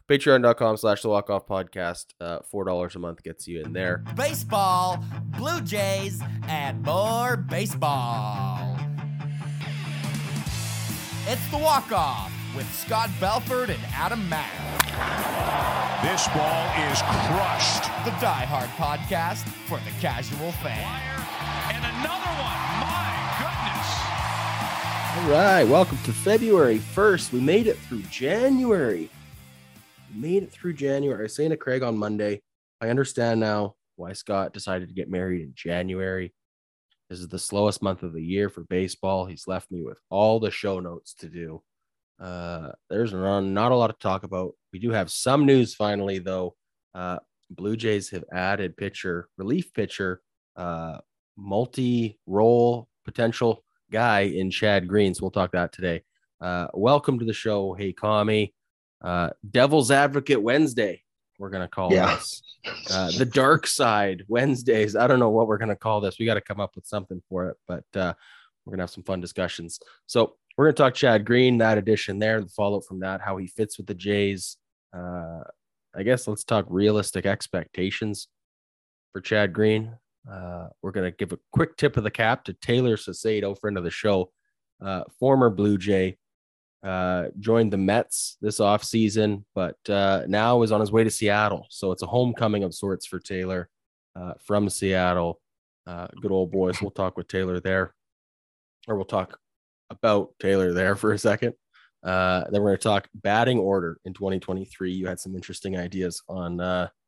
Patreon.com/the Walk Off Podcast. $4 a month gets you in there. Baseball, Blue Jays, and more baseball. It's the Walk Off with Scott Belford and Adam Mack. This ball is crushed. The Die Hard podcast for the casual fan. And another one. My goodness. All right, welcome to February 1st. We made it through January. I was saying to Craig on Monday, I understand now why Scott decided to get married in January. This is the slowest month of the year for baseball. He's left me with all the show notes to do. There's not a lot to talk about. We do have some news finally, though. Blue Jays have added relief pitcher, multi-role potential guy in Chad Green. So we'll talk that today. Welcome to the show. Hey, Kami. Devil's Advocate Wednesday, we're going to call this. The Dark Side Wednesdays. I don't know what we're going to call this. We got to come up with something for it, but we're going to have some fun discussions. So we're going to talk Chad Green, that addition there, the follow-up from that, how he fits with the Jays. I guess let's talk realistic expectations for Chad Green. We're going to give a quick tip of the cap to Taylor Saucedo, friend of the show, former Blue Jay, joined the Mets this offseason, but now is on his way to Seattle. So it's a homecoming of sorts for Taylor from Seattle. Good old boys. We'll talk with Taylor there, or we'll talk about Taylor there for a second. Then we're going to talk batting order in 2023. You had some interesting ideas on,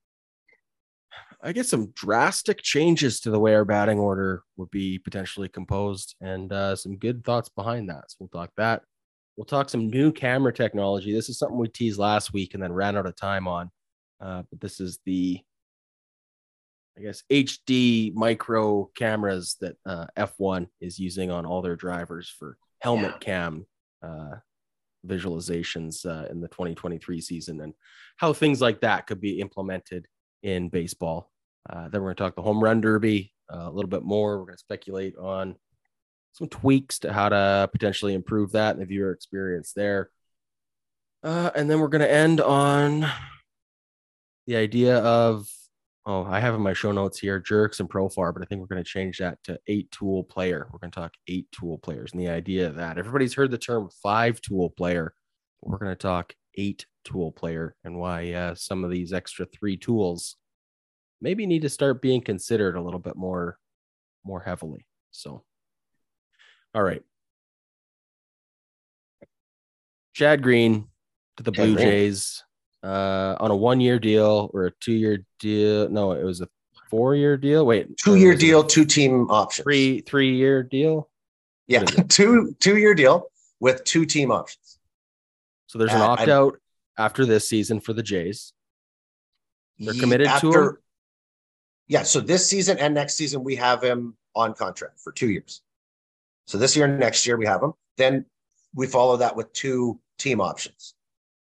I guess, some drastic changes to the way our batting order would be potentially composed, and some good thoughts behind that. So we'll talk that. We'll talk some new camera technology. This is something we teased last week and then ran out of time on. But this is the, I guess, HD micro cameras that F1 is using on all their drivers for helmet cam visualizations in the 2023 season, and how things like that could be implemented in baseball. Then we're going to talk the home run derby a little bit more. We're going to speculate on some tweaks to how to potentially improve that and the viewer experience there. And then we're going to end on the idea of, I have in my show notes here, Jerks and Profar, but I think we're going to change that to 8-tool player. We're going to talk 8-tool players and the idea that everybody's heard the term 5-tool player. We're going to talk 8-tool player and why some of these extra 3 tools maybe need to start being considered a little bit more heavily. So, all right. Chad Green to the Blue Jays on a 1-year deal or a 2-year deal. No, it was a 4-year deal. Wait, 2-year deal, 2-team options. 3-year deal. Yeah, 2-year deal with 2 team options. So there's an opt-out after this season for the Jays. They're committed to him. Yeah, so this season and next season we have him on contract for 2 years. So this year and next year we have him. Then we follow that with 2 team options.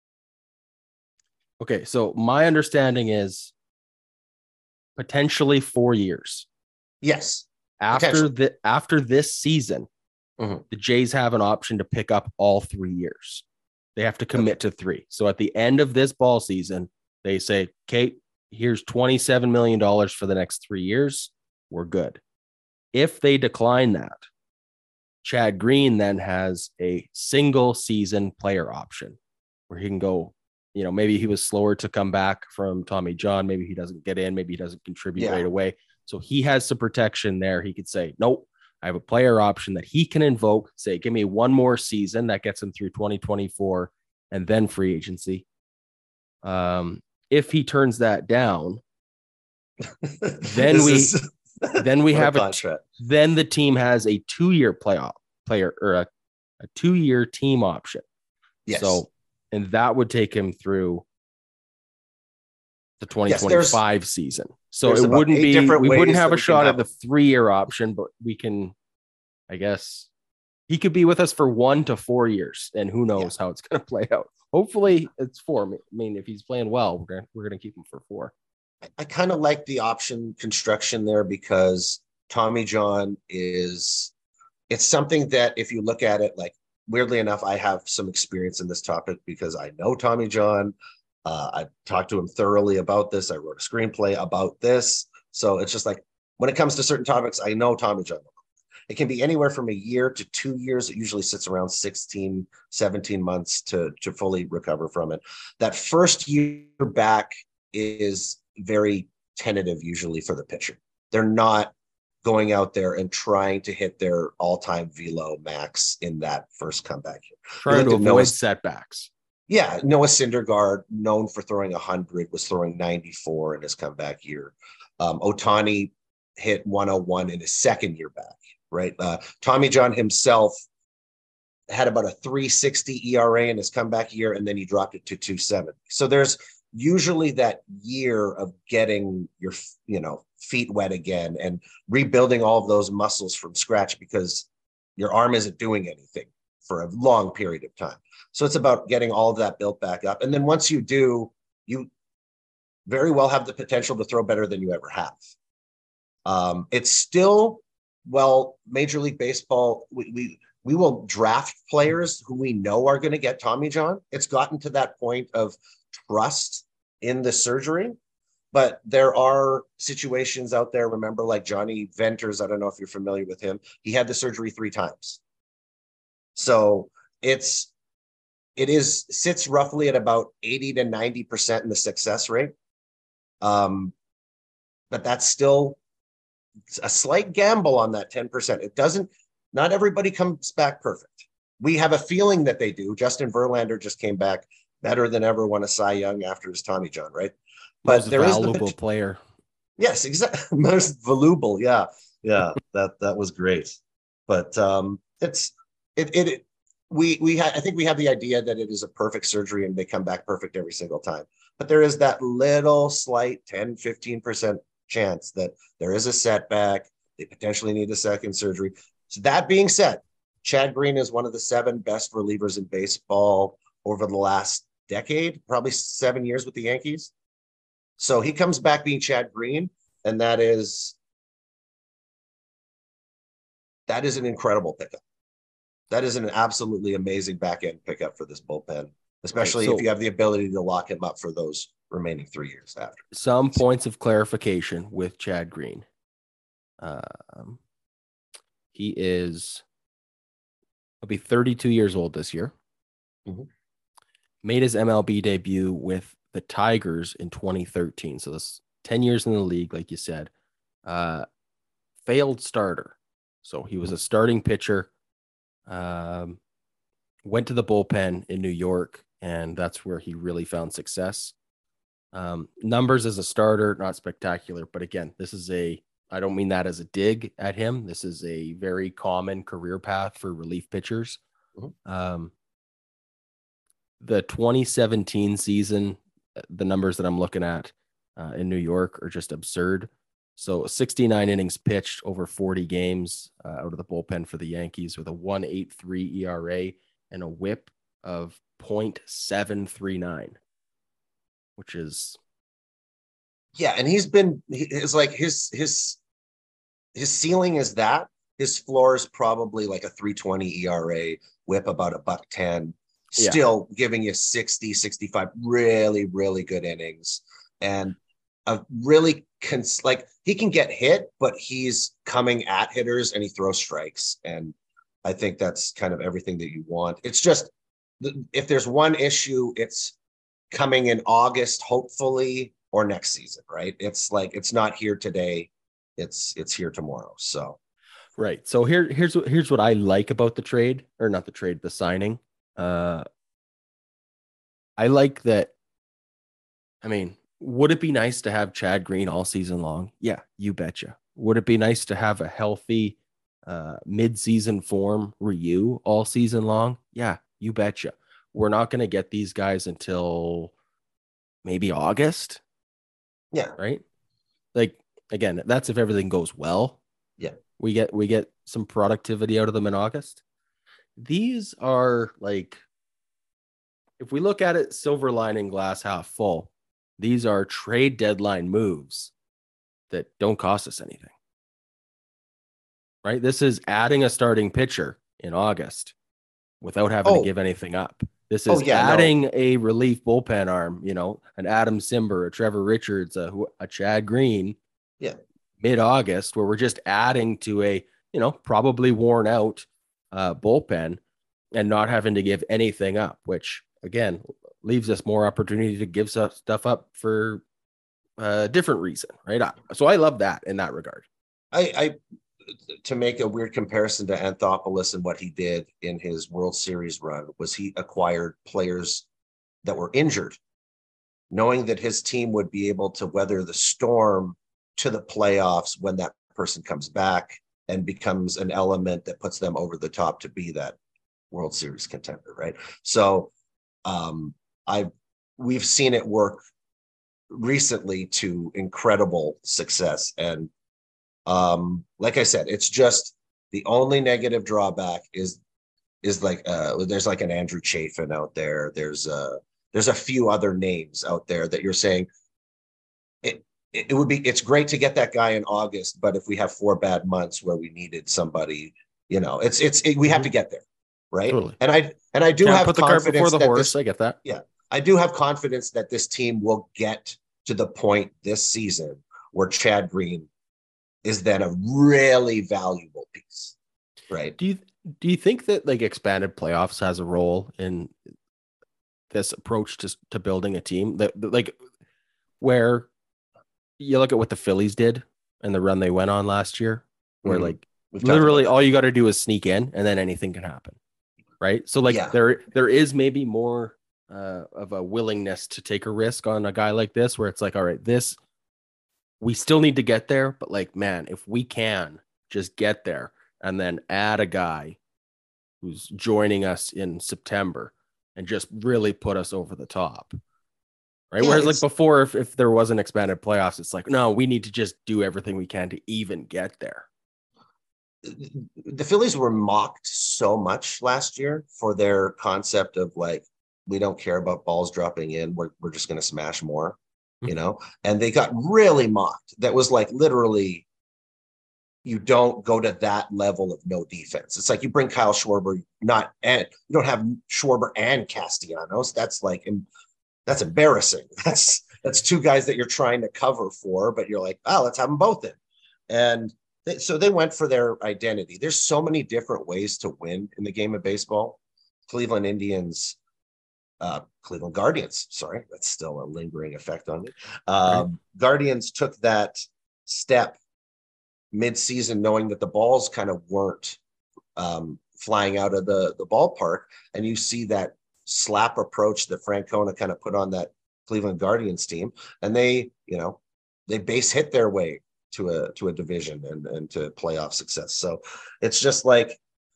Okay, so my understanding is potentially 4 years. Yes. After this season, the Jays have an option to pick up all 3 years. They have to commit to 3. So at the end of this ball season, they say, "Kate, here's $27 million for the next 3 years. We're good." If they decline that, Chad Green then has a single season player option where he can go, maybe he was slower to come back from Tommy John. Maybe he doesn't get in. Maybe he doesn't contribute right away. So he has some protection there. He could say, nope, I have a player option that he can invoke, say, give me 1 more season that gets him through 2024 and then free agency. If he turns that down, then we have then the team has a 2-year player or a 2-year team option. Yes. So, and that would take him through the 2025 season. So it wouldn't be, we wouldn't have a shot at the 3-year option, but we can, I guess he could be with us for 1 to 4 years, and who knows how it's going to play out. Hopefully it's 4. I mean, if he's playing well, we're going to keep him for 4. I kind of like the option construction there because Tommy John it's something that if you look at it, like weirdly enough, I have some experience in this topic because I know Tommy John. I talked to him thoroughly about this. I wrote a screenplay about this. So it's just like, when it comes to certain topics, I know Tommy John. It can be anywhere from a year to 2 years. It usually sits around 16, 17 months to fully recover from it. That first year back is very tentative usually for the pitcher. They're not going out there and trying to hit their all-time velo max in that first comeback year. Trying to avoid setbacks. Yeah, Noah Syndergaard, known for throwing 100, was throwing 94 in his comeback year. Ohtani hit 101 in his second year back, right? Tommy John himself had about a 3.60 ERA in his comeback year, and then he dropped it to 2.70. So there's usually that year of getting your, feet wet again and rebuilding all of those muscles from scratch, because your arm isn't doing anything for a long period of time. So it's about getting all of that built back up. And then once you do, you very well have the potential to throw better than you ever have. It's still, Major League Baseball, we will draft players who we know are going to get Tommy John. It's gotten to that point of trust in the surgery, but there are situations out there. Remember, like Johnny Venters, I don't know if you're familiar with him. He had the surgery 3 times. So it sits roughly at about 80 to 90% in the success rate. But that's still a slight gamble on that 10%. Not everybody comes back perfect. We have a feeling that they do. Justin Verlander just came back better than ever, won a Cy Young after his Tommy John, right? But there is the player. Yes, exactly. Most valuable. Yeah. That was great. But I think we have the idea that it is a perfect surgery and they come back perfect every single time. But there is that little slight 10, 15% chance that there is a setback. They potentially need a second surgery. So that being said, Chad Green is one of the 7 best relievers in baseball over the last decade, probably 7 years with the Yankees. So he comes back being Chad Green, and that is an incredible pickup. That is an absolutely amazing back-end pickup for this bullpen, especially if you have the ability to lock him up for those remaining 3 years after. Some points of clarification with Chad Green. He'll be 32 years old this year. Mm-hmm. Made his MLB debut with the Tigers in 2013. So this 10 years in the league, like you said. Failed starter. So he was a starting pitcher. Went to the bullpen in New York, and that's where he really found success. Numbers as a starter, not spectacular. But again, I don't mean that as a dig at him. This is a very common career path for relief pitchers. Mm-hmm. The 2017 season, the numbers that I'm looking at in New York are just absurd. So 69 innings pitched over 40 games out of the bullpen for the Yankees with a 1.83 ERA and a whip of 0.739, which is. Yeah, and his ceiling is that. His floor is probably like a 3.20 ERA, whip about $1.10, still giving you 60, 65 really, really good innings. And a really he can get hit, but he's coming at hitters and he throws strikes. And I think that's kind of everything that you want. It's just, if there's one issue, it's coming in August, hopefully, or next season, right? It's like, it's not here today. It's here tomorrow. So, right. So here's what I like about the trade, or not the trade, the signing. I like that. I mean, would it be nice to have Chad Green all season long? Yeah, you betcha. Would it be nice to have a healthy mid-season form Ryu all season long? Yeah, you betcha. We're not going to get these guys until maybe August. Yeah. Right? Like, again, that's if everything goes well. Yeah. We get some productivity out of them in August. These are like, if we look at it silver lining glass half full, these are trade deadline moves that don't cost us anything. Right? This is adding a starting pitcher in August without having to give anything up. This is adding a relief bullpen arm, an Adam Simber, a Trevor Richards, a Chad Green. Yeah. Mid-August, where we're just adding to a, probably worn out bullpen and not having to give anything up, which again leaves us more opportunity to give stuff up for a different reason, right? So I love that in that regard. I to make a weird comparison to Anthopoulos and what he did in his World Series run was he acquired players that were injured, knowing that his team would be able to weather the storm to the playoffs when that person comes back and becomes an element that puts them over the top to be that World Series contender, right? So we've seen it work recently to incredible success. And like I said, it's just the only negative drawback is like there's like an Andrew Chafin out there. There's a few other names out there that you're saying it's great to get that guy in August, but if we have 4 bad months where we needed somebody, we have to get there, right? Totally. And I do have put the cart before the horse. I get that. Yeah, I do have confidence that this team will get to the point this season where Chad Green is then a really valuable piece, right? Do you think that like expanded playoffs has a role in this approach to building a team that like where you look at what the Phillies did and the run they went on last year, where like literally all you got to do is sneak in and then anything can happen, right? So like there is maybe more of a willingness to take a risk on a guy like this, where it's like, all right, we still need to get there, but like, man, if we can just get there and then add a guy who's joining us in September and just really put us over the top. Right. Yeah, whereas like before, if there wasn't expanded playoffs, it's like, no, we need to just do everything we can to even get there. The Phillies were mocked so much last year for their concept of like, we don't care about balls dropping in. We're just going to smash more, and they got really mocked. That was like literally, you don't go to that level of no defense. It's like you bring Kyle Schwarber, and you don't have Schwarber and Castellanos. That's like, that's embarrassing. That's 2 guys that you're trying to cover for, but you're like, oh, let's have them both in. And so they went for their identity. There's so many different ways to win in the game of baseball. Cleveland Guardians, sorry, that's still a lingering effect on me. Right. Guardians took that step mid-season knowing that the balls kind of weren't flying out of the ballpark. And you see that slap approach that Francona kind of put on that Cleveland Guardians team, and they base hit their way to a division and to playoff success. So it's just like,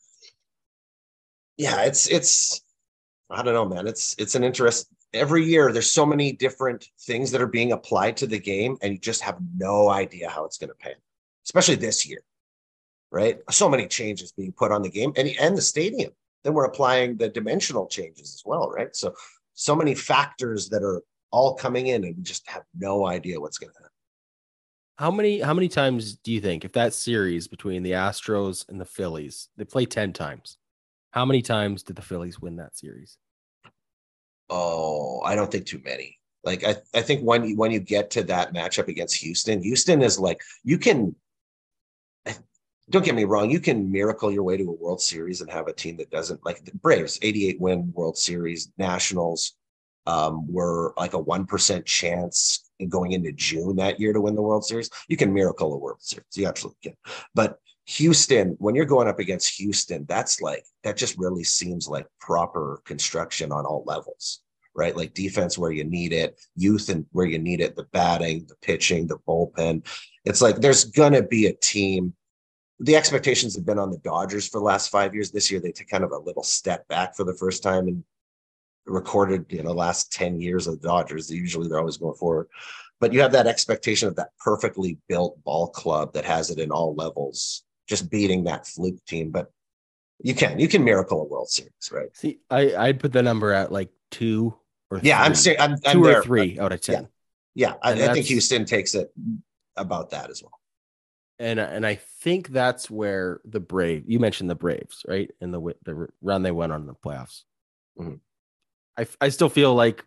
yeah, it's I don't know, man. It's an interest. Every year there's so many different things that are being applied to the game, and you just have no idea how it's going to pan, especially this year, right? So many changes being put on the game and the stadium. Then we're applying the dimensional changes as well, right? So many factors that are all coming in, and we just have no idea what's going to happen. How many times do you think, if that series between the Astros and the Phillies, they play 10 times, how many times did the Phillies win that series? Oh, I don't think too many. Like I think when you get to that matchup against Houston is like, you can. Don't get me wrong, you can miracle your way to a World Series and have a team that doesn't, like the Braves, 88 win World Series. Nationals were like a 1% chance going into June that year to win the World Series. You can miracle a World Series. You absolutely can. But Houston, when you're going up against Houston, that just really seems like proper construction on all levels, right? Like defense where you need it, youth and where you need it, the batting, the pitching, the bullpen. It's like there's going to be a team. The expectations have been on the Dodgers for the last 5 years. This year, they took kind of a little step back for the first time in recorded, last 10 years of the Dodgers. They're always going forward. But you have that expectation of that perfectly built ball club that has it in all levels, just beating that fluke team. But you can miracle a World Series, right? See, I'd put the number at like 2 or 3. Yeah, I'm saying I'm 2 there, or 3 out of 10. Yeah, I think Houston takes it about that as well. And I think that's where you mentioned the Braves, right? And the run they went on in the playoffs. Mm-hmm. I still feel like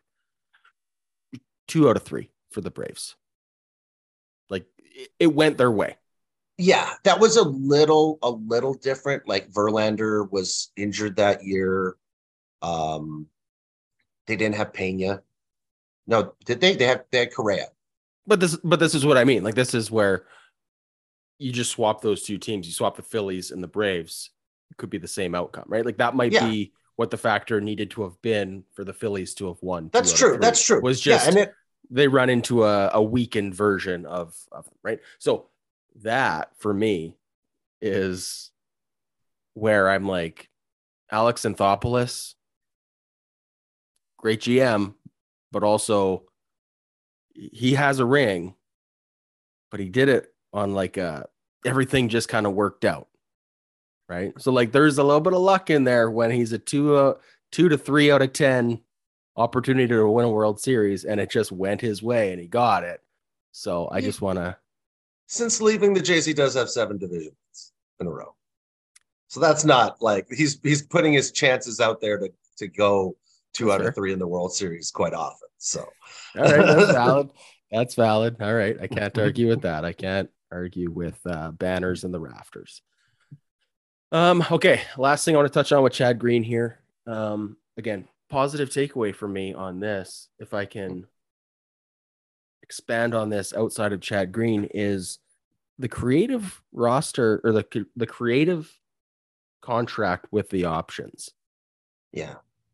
2 out of 3 for the Braves. Like it went their way. Yeah, that was a little different. Like Verlander was injured that year. They didn't have Pena. No, did they? They had Correa. But this is what I mean. Like this is where you just swap those two teams. You swap the Phillies and the Braves. It could be the same outcome, right? Like that might be what the factor needed to have been for the Phillies to have won. That's true. That's true. Was just they run into a weakened version of right. So that for me is where I'm like Alex Anthopoulos, great GM, but also he has a ring, but he did it on like everything just kind of worked out. Right. So like there's a little bit of luck in there when he's a 2 to 3 out of 10 opportunity to win a World Series, and it just went his way and he got it. So I just want to. Since leaving the Jays, he does have 7 divisions in a row. So that's not like he's putting his chances out there to go 2 out of 3 in the World Series quite often. So all right, that's valid. That's valid. All right. I can't argue with that. I can't argue with banners in the rafters. Okay. Last thing I want to touch on with Chad Green here. Again, positive takeaway for me on this, if I can expand on this outside of Chad Green, is the creative roster or the creative contract with the options. Yeah.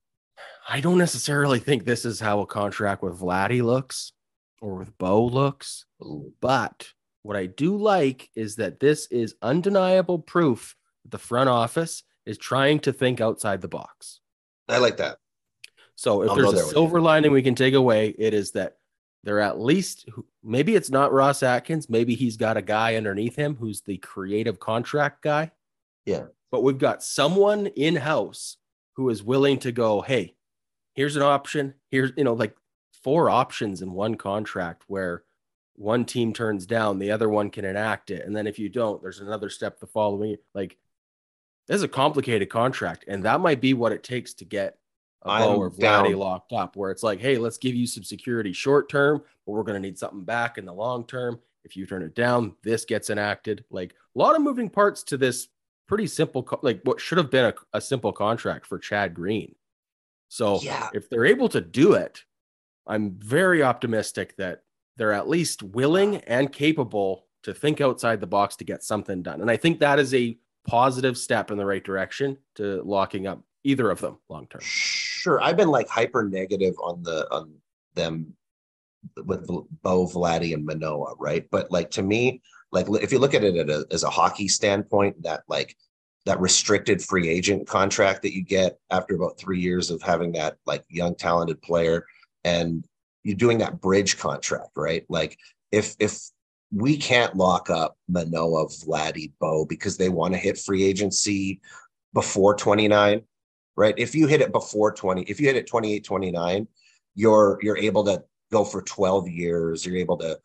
I don't necessarily think this is how a contract with Vladdy looks or with Bo looks, but what I do like is that this is undeniable proof that the front office is trying to think outside the box. I like that. So if there's a silver lining we can take away, it is that they're at least, maybe it's not Ross Atkins. Maybe he's got a guy underneath him who's the creative contract guy. Yeah. But we've got someone in-house who is willing to go, hey, here's an option. Here's, like 4 options in one contract where one team turns down, the other one can enact it. And then if you don't, there's another step the following. Like, this is a complicated contract. And that might be what it takes to get a Bo or Vladdy locked up, where it's like, hey, let's give you some security short term, but we're going to need something back in the long term. If you turn it down, this gets enacted. Like a lot of moving parts to this pretty simple, like what should have been a simple contract for Chad Green. So if they're able to do it, I'm very optimistic that they're at least willing and capable to think outside the box to get something done. And I think that is a positive step in the right direction to locking up either of them long term. Sure. I've been like hyper negative on them with Bo, Vladdy, and Manoah, right? But like to me, like if you look at it as a hockey standpoint, that restricted free agent contract that you get after about 3 years of having that like young talented player, and you're doing that bridge contract, right? Like if we can't lock up Manoah, Vladdy, Bo because they want to hit free agency before 29, right? If you hit it before 20, if you hit it 28, 29, you're able to go for 12 years. You're able to,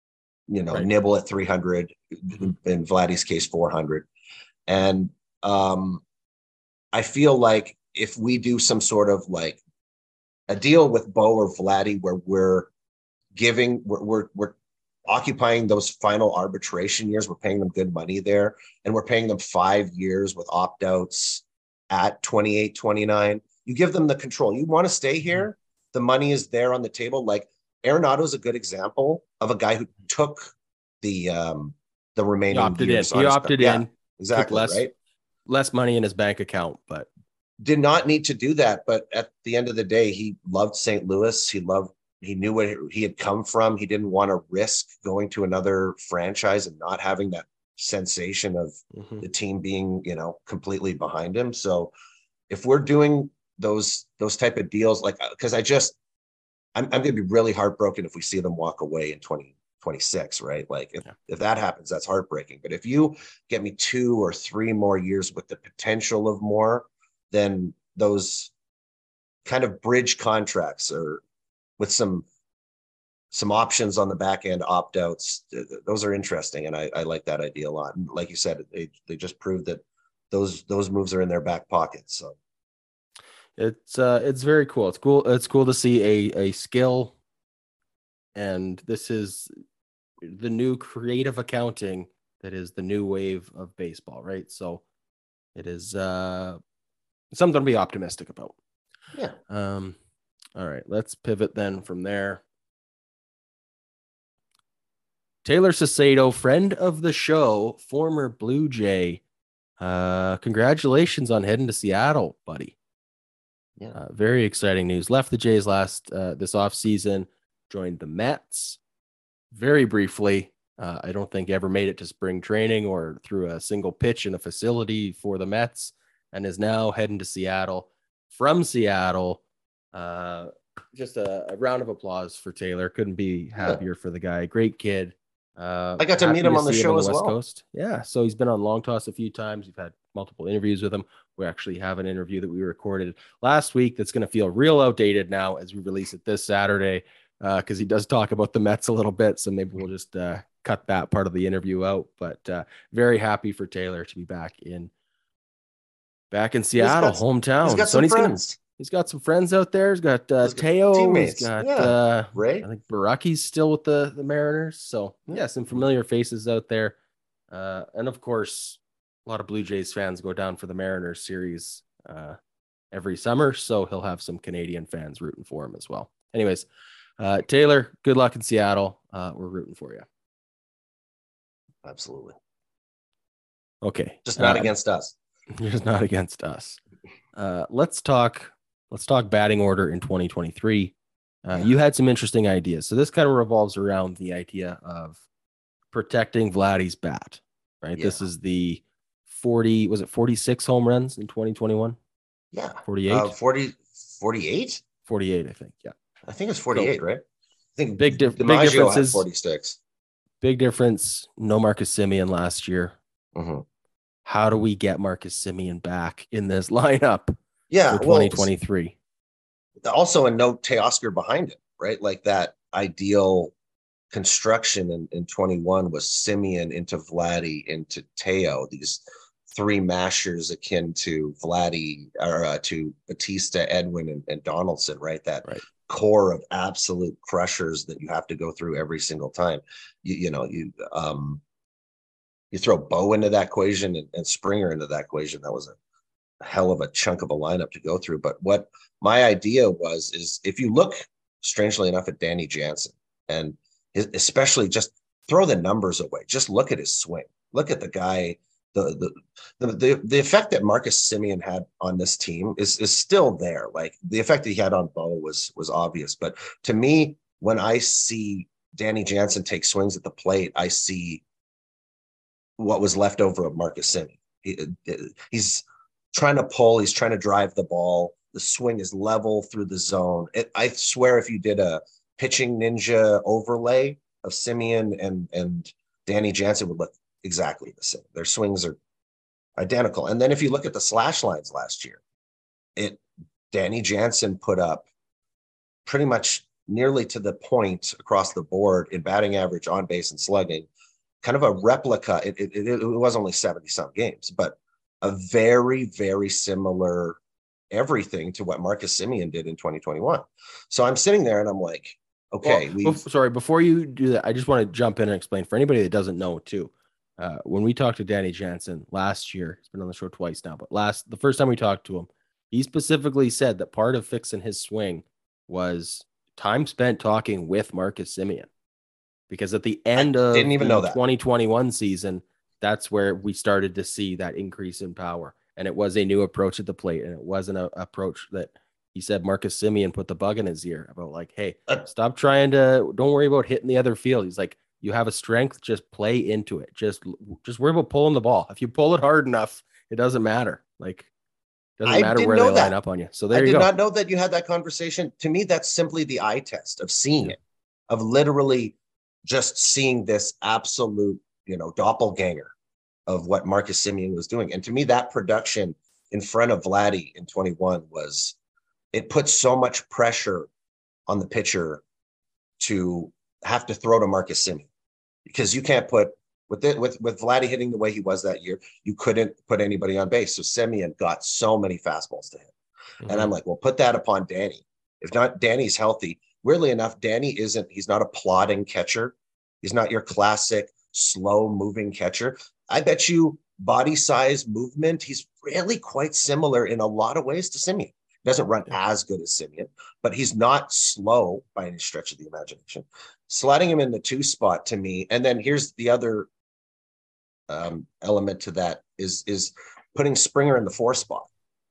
nibble at 300, in Vladdy's case, 400. And I feel like if we do some sort of like a deal with Bo or Vladdy where we're occupying those final arbitration years, we're paying them good money there, and we're paying them 5 years with opt-outs at 28, 29, you give them the control. You want to stay here, the money is there on the table. Like Arenado is a good example of a guy who took the remaining years. He opted in. Exactly, right? Less money in his bank account, but did not need to do that. But at the end of the day, he loved St. Louis. He knew where he had come from. He didn't want to risk going to another franchise and not having that sensation of the team being, completely behind him. So if we're doing those type of deals, like, because I'm going to be really heartbroken if we see them walk away in 2026, right? Like if that happens, that's heartbreaking. But if you get me 2 or 3 more years with the potential of more, then those kind of bridge contracts or with some options on the back end, opt-outs, those are interesting. And I like that idea a lot. And like you said, they just proved that those moves are in their back pocket. So It's very cool. It's cool. It's cool to see a skill, and this is the new creative accounting that is the new wave of baseball, right? So it is something to be optimistic about. Yeah. All right, let's pivot then from there. Taylor Sacedo, friend of the show, former Blue Jay. Congratulations on heading to Seattle, buddy. Yeah. Very exciting news. Left the Jays this offseason, joined the Mets very briefly. I don't think ever made it to spring training or through a single pitch in a facility for the Mets, and is now heading to Seattle. From Seattle, just a round of applause for Taylor. Couldn't be happier for the guy. Great kid. I got to meet him on the show as well. Coast. Yeah, so he's been on Long Toss a few times. We've had multiple interviews with him. We actually have an interview that we recorded last week that's going to feel real outdated now as we release it this Saturday, because he does talk about the Mets a little bit. So maybe we'll just cut that part of the interview out. But very happy for Taylor to be back in Seattle, hometown. He's got some friends. He's got some friends out there. He's got Teo. Teammates. He's got Ray. I think Baraki's still with the Mariners. So yeah, some familiar faces out there. And of course, a lot of Blue Jays fans go down for the Mariners series every summer. So he'll have some Canadian fans rooting for him as well. Anyways, Taylor, good luck in Seattle. We're rooting for you. Absolutely. Okay. Just not against us. Just not against us. Let's talk batting order in 2023. You had some interesting ideas. So this kind of revolves around the idea of protecting Vladdy's bat, right? Yeah. This is the 46 home runs in 2021? Yeah. 48? 48? 48, I think. Yeah. I think it's 48, right? I think big differences. 46. Big difference. No Marcus Semien last year. Mm-hmm. How do we get Marcus Semien back in this lineup for 2023? Also, a no Teoscar behind it, right? Like that ideal construction in 21 was Semien into Vladdy into Teo, these three mashers akin to Vladdy or to Batista, Edwin, and Donaldson, right? That core of absolute crushers that you have to go through every single time. You throw Bo into that equation and Springer into that equation. That was a hell of a chunk of a lineup to go through. But what my idea is if you look, strangely enough, at Danny Jansen, and especially just throw the numbers away, just look at his swing. Look at the guy. The effect that Marcus Semien had on this team is still there. Like the effect that he had on Bo was obvious. But to me, when I see Danny Jansen take swings at the plate, I see what was left over of Marcus Semien. He's trying to pull, he's trying to drive the ball. The swing is level through the zone. I swear if you did a pitching ninja overlay of Semien and Danny Jansen would look exactly the same. Their swings are identical. And then if you look at the slash lines last year, Danny Jansen put up pretty much nearly to the point across the board in batting average, on base, and slugging. Kind of a replica. It was only 70-some games, but a very, very similar everything to what Marcus Semien did in 2021. So I'm sitting there and I'm like, okay. Sorry, before you do that, I just want to jump in and explain for anybody that doesn't know too. When we talked to Danny Jansen last year, he's been on the show twice now, but the first time we talked to him, he specifically said that part of fixing his swing was time spent talking with Marcus Semien. Because at the end of the 2021 season, that's where we started to see that increase in power. And it was a new approach at the plate. And it wasn't an approach that he said Marcus Semien put the bug in his ear about like, hey, stop trying to, don't worry about hitting the other field. He's like, you have a strength, just play into it. Just worry about pulling the ball. If you pull it hard enough, it doesn't matter. Like, it doesn't matter where they line up on you. So there you go. I did not know that you had that conversation. To me, that's simply the eye test of seeing it, of literally just seeing this absolute, doppelganger of what Marcus Semien was doing. And to me, that production in front of Vladdy in 21 it put so much pressure on the pitcher to have to throw to Marcus Semien, because you can't put with Vladdy hitting the way he was that year, you couldn't put anybody on base. So Semien got so many fastballs to him. Mm-hmm. And I'm like, well, put that upon Danny. If not, Danny's healthy. Weirdly enough, he's not a plodding catcher. He's not your classic slow moving catcher. I bet you body size, movement, he's really quite similar in a lot of ways to Semien. He doesn't run as good as Semien, but he's not slow by any stretch of the imagination. Sliding him in the 2 spot to me, and then here's the other element to that is putting Springer in the 4 spot.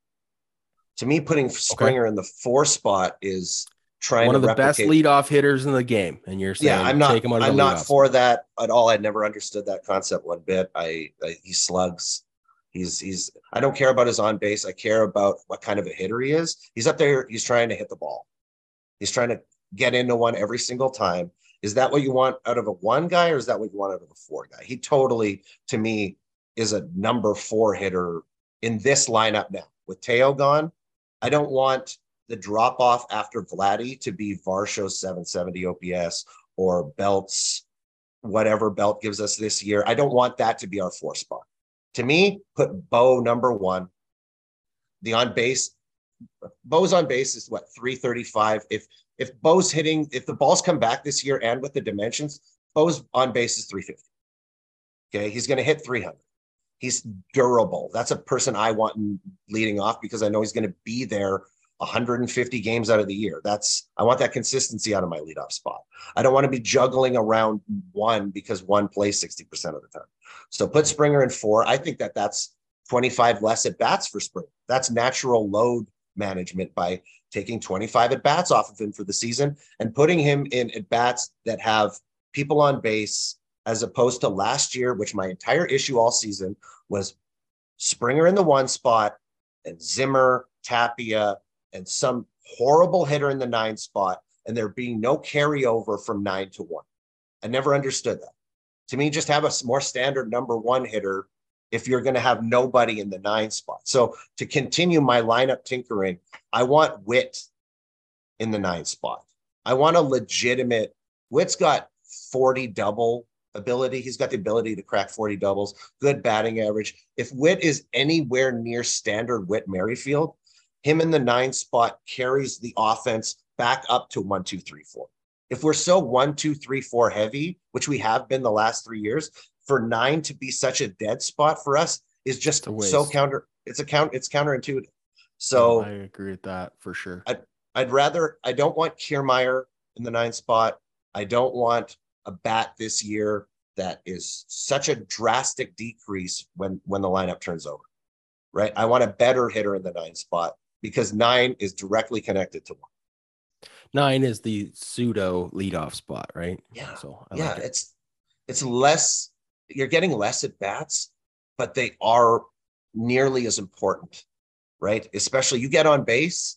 To me, putting Springer in the 4 spot is trying one of to the best leadoff hitters in the game, and you're saying I'm not for that at all. I never understood that concept one bit. He slugs. He's I don't care about his on base. I care about what kind of a hitter he is. He's up there. He's trying to hit the ball. He's trying to get into one every single time. Is that what you want out of a 1 guy, or is that what you want out of a 4 guy? He totally, to me, is a number 4 hitter in this lineup now. With Teo gone, I don't want the drop off after Vladdy to be Varsho's 770 OPS or Belt's whatever Belt gives us this year. I don't want that to be our 4 spot. To me, put Bo number 1. The on base, Bo's on base is what, 335. If Bo's hitting, if the balls come back this year and with the dimensions, Bo's on base is 350. Okay, he's going to hit 300. He's durable. That's a person I want leading off because I know he's going to be there 150 games out of the year. I want that consistency out of my leadoff spot. I don't want to be juggling around 1 because 1 plays 60% of the time. So put Springer in 4. I think that's 25 less at bats for Springer. That's natural load management by taking 25 at bats off of him for the season and putting him in at bats that have people on base, as opposed to last year, which my entire issue all season was Springer in the 1 spot and Zimmer, Tapia, and some horrible hitter in the 9 spot, and there being no carryover from 9 to 1. I never understood that. To me, just have a more standard number 1 hitter if you're going to have nobody in the 9 spot. So to continue my lineup tinkering, I want Witt in the 9 spot. I want a legitimate, Witt's got 40 double ability. He's got the ability to crack 40 doubles, good batting average. If Witt is anywhere near standard Witt Merrifield, him in the 9 spot carries the offense back up to 1, 2, 3, 4. If we're so 1, 2, 3, 4 heavy, which we have been the last 3 years, for 9 to be such a dead spot for us is just so it's counterintuitive. So I agree with that for sure. I don't want Kiermaier in the 9 spot. I don't want a bat this year that is such a drastic decrease when the lineup turns over, right? I want a better hitter in the 9 spot because 9 is directly connected to 1. 9 is the pseudo leadoff spot, right? Yeah. So it's less, you're getting less at bats, but they are nearly as important, right? Especially you get on base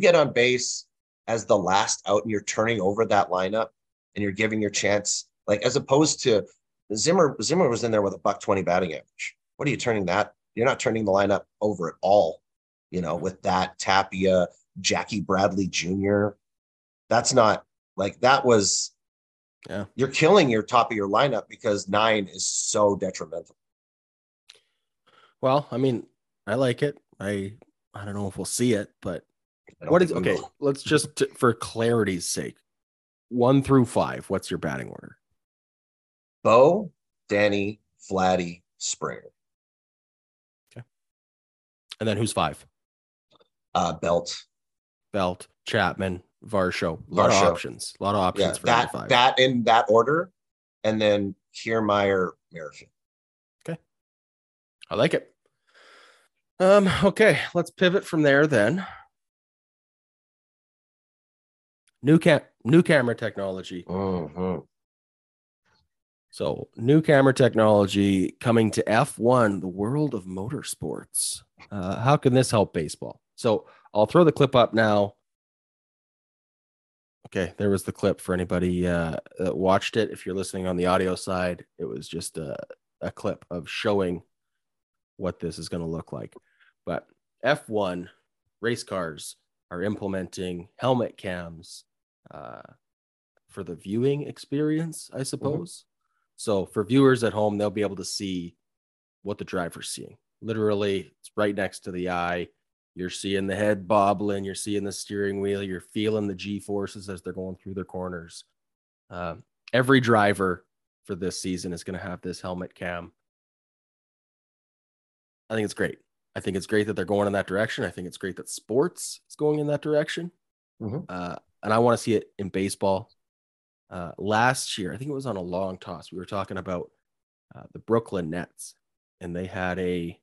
as the last out and you're turning over that lineup and you're giving your chance, like as opposed to Zimmer was in there with a $120 batting average. What are you turning that? You're not turning the lineup over at all, with that Tapia, Jackie Bradley Jr. That's not like that was, you're killing your top of your lineup because 9 is so detrimental. Well, I mean, I like it. I don't know if we'll see it, but let's just, for clarity's sake, 1 through 5, what's your batting order? Bo, Danny, Vladdy, Springer. Okay. And then who's 5? Belt, Chapman, Varsho. A lot of options. For that 5. That in that order, and then Kiermaier, Merrifield. Okay. I like it. Okay, let's pivot from there then. New camera technology. Mm-hmm. So, new camera technology coming to F1, the world of motorsports. How can this help baseball? So, I'll throw the clip up now. Okay, there was the clip for anybody that watched it. If you're listening on the audio side, it was just a clip of showing what this is going to look like. But F1 race cars are implementing helmet cams for the viewing experience, I suppose. Mm-hmm. So for viewers at home, they'll be able to see what the driver's seeing. Literally, it's right next to the eye. You're seeing the head bobbling. You're seeing the steering wheel. You're feeling the G-forces as they're going through their corners. Every driver for this season is going to have this helmet cam. I think it's great. I think it's great that they're going in that direction. I think it's great that sports is going in that direction. And I want to see it in baseball. Last year, I think it was on a long toss, we were talking about the Brooklyn Nets, and they had a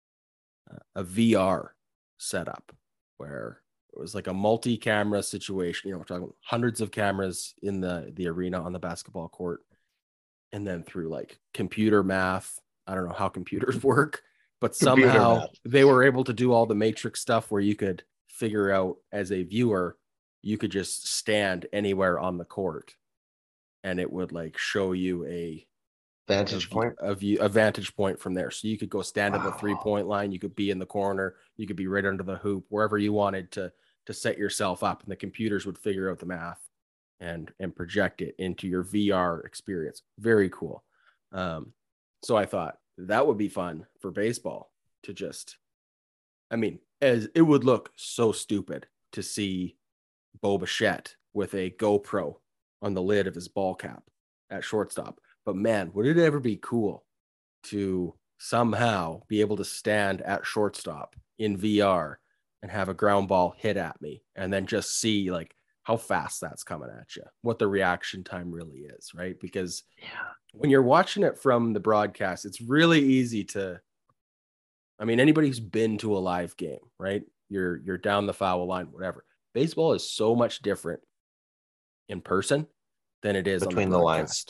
VR setup where it was like a multi-camera situation. We're talking hundreds of cameras in the arena on the basketball court. And then through like computer math, I don't know how computers work, but somehow they were able to do all the matrix stuff where you could figure out as a viewer, you could just stand anywhere on the court and it would like show you a vantage point from there. So you could go stand at the 3-point line. You could be in the corner. You could be right under the hoop, wherever you wanted to set yourself up. And the computers would figure out the math and project it into your VR experience. Very cool. So I thought that would be fun for baseball to just, as it would look so stupid to see Bo Bichette with a GoPro on the lid of his ball cap at shortstop. But man, would it ever be cool to somehow be able to stand at shortstop in VR and have a ground ball hit at me and then just see like how fast that's coming at you, what the reaction time really is, right? Because when you're watching it from the broadcast, it's really easy to, anybody who's been to a live game, right? You're down the foul line, whatever. Baseball is so much different in person than it is between on the lines.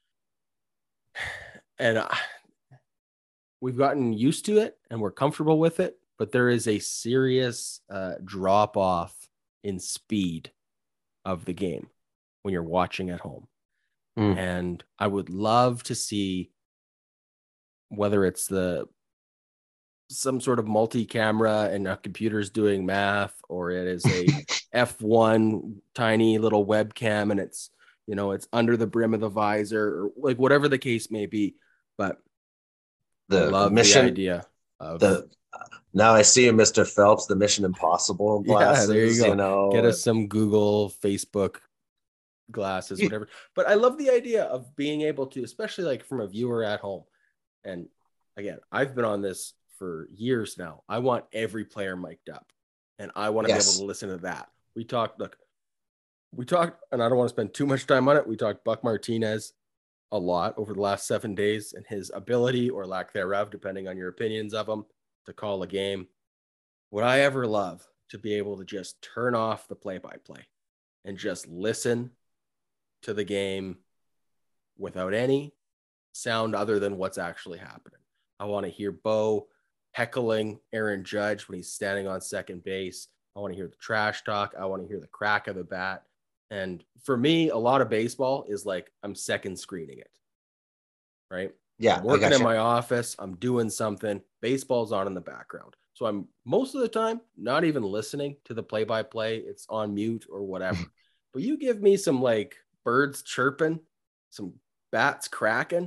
And we've gotten used to it and we're comfortable with it, but there is a serious drop off in speed of the game when you're watching at home. And I would love to see whether it's some sort of multi-camera and a computer's doing math, or it is a F1 tiny little webcam and it's under the brim of the visor, or like whatever the case may be. But I love the idea of now I see you, Mr. Phelps, the Mission Impossible glasses. Yeah, there you go. Get us some Google, Facebook glasses, whatever. But I love the idea of being able to, especially like from a viewer at home. And again, I've been on this for years now. I want every player mic'd up, and I want to be able to listen to that. We talked, and I don't want to spend too much time on it. We talked Buck Martinez a lot over the last 7 days and his ability or lack thereof, depending on your opinions of him, to call a game. Would I ever love to be able to just turn off the play-by-play and just listen to the game without any sound other than what's actually happening? I want to hear Bo heckling Aaron Judge when he's standing on second base. I want to hear the trash talk. I want to hear the crack of the bat. And for me, a lot of baseball is like I'm second screening it, right? Yeah. I'm working in my office. I'm doing something. Baseball's on in the background. So I'm most of the time not even listening to the play-by-play. It's on mute or whatever. But you give me some like birds chirping, some bats cracking.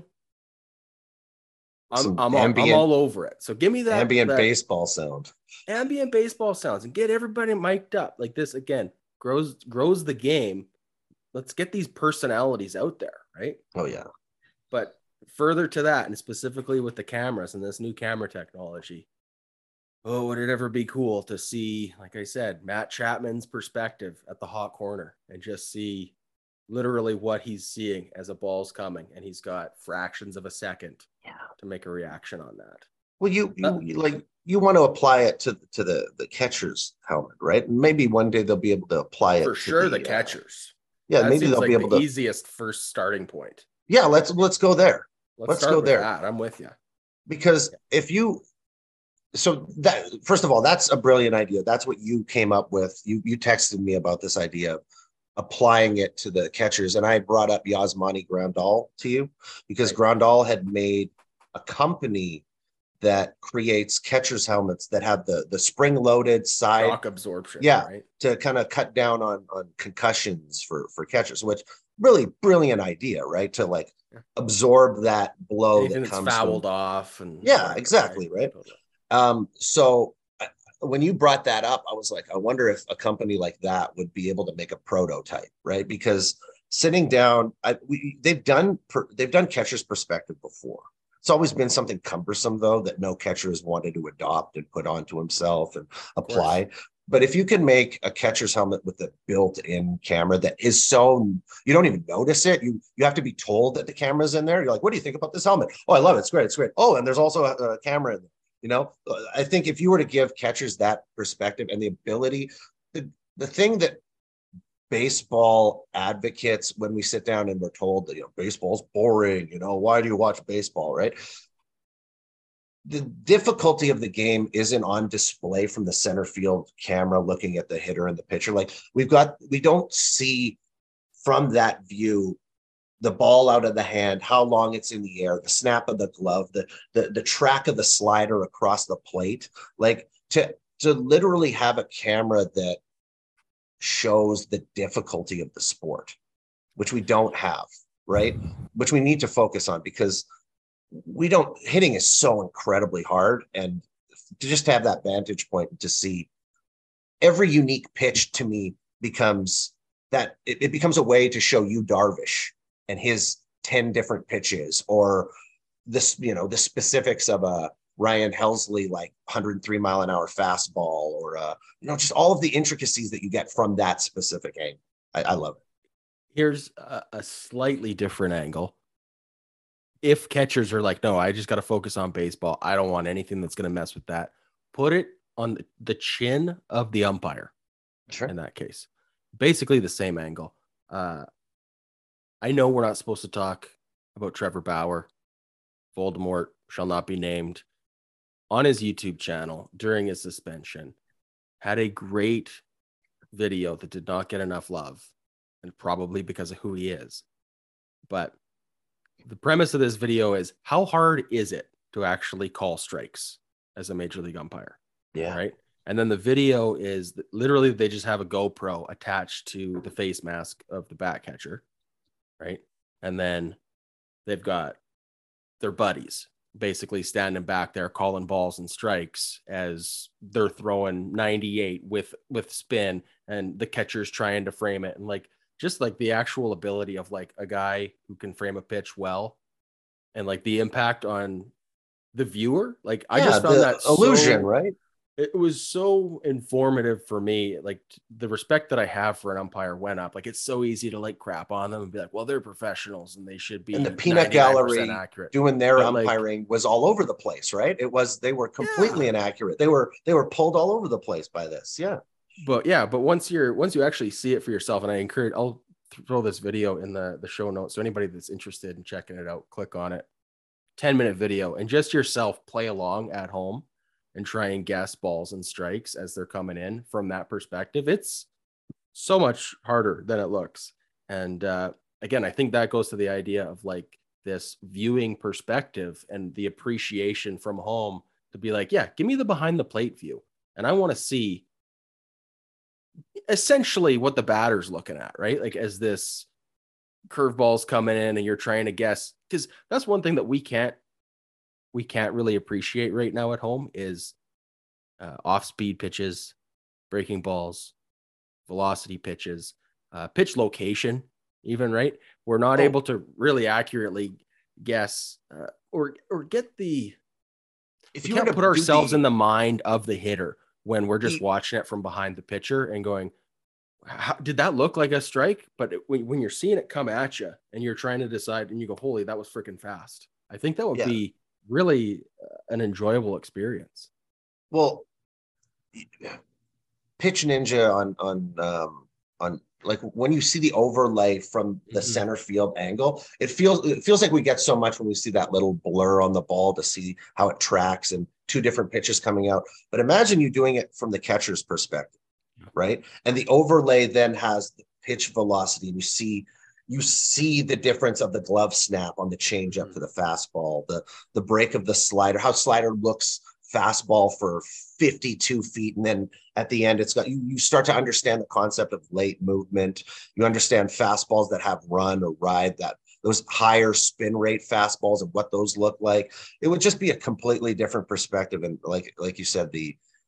I'm all over it. So give me that ambient baseball sound. Ambient baseball sounds, and get everybody mic'd up. Like this again grows the game. Let's get these personalities out there, right? Oh yeah. But further to that, and specifically with the cameras and this new camera technology, would it ever be cool to see, like I said, Matt Chapman's perspective at the hot corner and just see literally what he's seeing as a ball's coming, and he's got fractions of a second to make a reaction on that. Well, you want to apply it to the catcher's helmet, right? And maybe one day they'll be able to apply it for sure. The catchers, that maybe they'll be able to easiest first starting point. Yeah, let's go there. Let's go there. I'm with you, because so that, first of all, that's a brilliant idea. That's what you came up with. You texted me about this idea of applying it to the catchers, and I brought up Yasmani Grandal to you because Grandal had made a company that creates catchers helmets that have the spring-loaded side shock absorption, right? To kind of cut down on concussions for catchers, which really brilliant idea, right? To like absorb that blow that comes fouled off, and exactly, right? So when you brought that up, I was like, I wonder if a company like that would be able to make a prototype, right? Because sitting down, they've done catcher's perspective before. It's always been something cumbersome, though, that no catcher has wanted to adopt and put onto himself and apply. But if you can make a catcher's helmet with a built-in camera that is so you don't even notice it, you have to be told that the camera's in there. You're like, what do you think about this helmet? Oh, I love it. It's great. It's great. Oh, and there's also a camera in there. You know, I think if you were to give catchers that perspective and the ability, the thing that baseball advocates, when we sit down and we're told that, you know, baseball's boring, you know, why do you watch baseball, right? The difficulty of the game isn't on display from the center field camera looking at the hitter and the pitcher. Like we don't see from that view the ball out of the hand, how long it's in the air, the snap of the glove, the track of the slider across the plate. Like to literally have a camera that shows the difficulty of the sport, which we don't have, right? Which we need to focus on, because hitting is so incredibly hard. And to just have that vantage point to see every unique pitch, to me, becomes that it becomes a way to show you Darvish and his 10 different pitches, or this, you know, the specifics of a Ryan Helsley, like 103 mile an hour fastball, or you know, just all of the intricacies that you get from that specific angle. I love it. Here's a slightly different angle. If catchers are like, no, I just got to focus on baseball, I don't want anything that's going to mess with that, put it on the chin of the umpire. Sure. In that case, basically the same angle. I know we're not supposed to talk about Trevor Bauer. Voldemort shall not be named. On his YouTube channel during his suspension, had a great video that did not get enough love, and probably because of who he is. But the premise of this video is, how hard is it to actually call strikes as a major league umpire? Yeah. Right. And then the video is literally they just have a GoPro attached to the face mask of the bat catcher. Right. And then they've got their buddies basically standing back there calling balls and strikes as they're throwing 98 with spin, and the catcher's trying to frame it. And like, just like the actual ability of like a guy who can frame a pitch well, and like the impact on the viewer. Like I just found that illusion, right? It was so informative for me. Like the respect that I have for an umpire went up. Like it's so easy to like crap on them and be like, well, they're professionals and they should be. And the peanut gallery accurate. Doing their umpiring was all over the place, right? They were completely inaccurate. They were pulled all over the place by this. Yeah. But once you actually see it for yourself, and I'll throw this video in the show notes. So anybody that's interested in checking it out, click on it. 10-minute video, and just yourself play along at home and try and guess balls and strikes as they're coming in from that perspective. It's so much harder than it looks. And again, I think that goes to the idea of like this viewing perspective and the appreciation from home to be like, yeah, give me the behind the plate view. And I want to see essentially what the batter's looking at, right? Like as this curveball's coming in and you're trying to guess, because that's one thing that we can't really appreciate right now at home is off-speed pitches, breaking balls, velocity pitches, pitch location, even, right? We're not able to really accurately guess or get the. If you can't put ourselves in the mind of the hitter when we're just watching it from behind the pitcher and going, did that look like a strike? But when you're seeing it come at you and you're trying to decide and you go, holy, that was freaking fast. I think that would be really an enjoyable experience. Well, Pitch Ninja on like when you see the overlay from the center field angle, it feels like we get so much when we see that little blur on the ball to see how it tracks and two different pitches coming out. But imagine you doing it from the catcher's perspective, right? And the overlay then has the pitch velocity, and you see the difference of the glove snap on the changeup to the fastball, the break of the slider, how slider looks fastball for 52 feet. And then at the end, it's got, you start to understand the concept of late movement. You understand fastballs that have run or ride, that those higher spin rate fastballs and what those look like. It would just be a completely different perspective. And like you said, the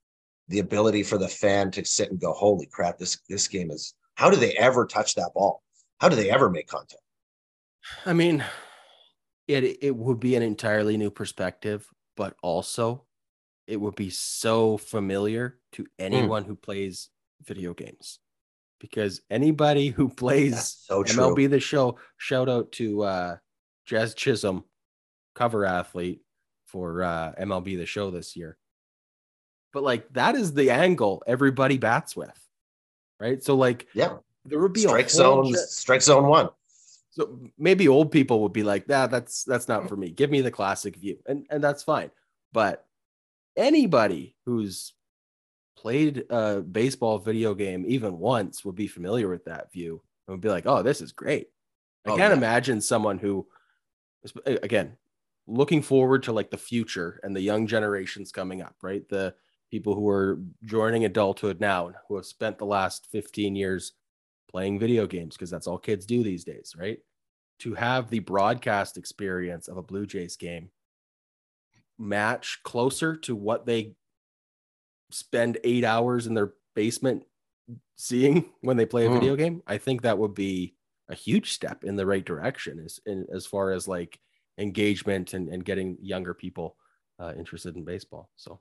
the ability for the fan to sit and go, holy crap, this game is, how do they ever touch that ball? How do they ever make contact? I mean, it would be an entirely new perspective, but also it would be so familiar to anyone who plays video games, because anybody who plays MLB The Show, shout out to Jazz Chisholm, cover athlete for MLB The Show this year. But like, that is the angle everybody bats with, right? So like, there would be strike zone 1. So maybe old people would be like, that's not for me. Give me the classic view. And that's fine. But anybody who's played a baseball video game even once would be familiar with that view and would be like, oh, this is great. I can't imagine someone who, again, looking forward to like the future and the young generations coming up, right? The people who are joining adulthood now and who have spent the last 15 years playing video games, because that's all kids do these days, right? To have the broadcast experience of a Blue Jays game match closer to what they spend 8 hours in their basement seeing when they play a video game, I think that would be a huge step in the right direction as far as like engagement and getting younger people interested in baseball. So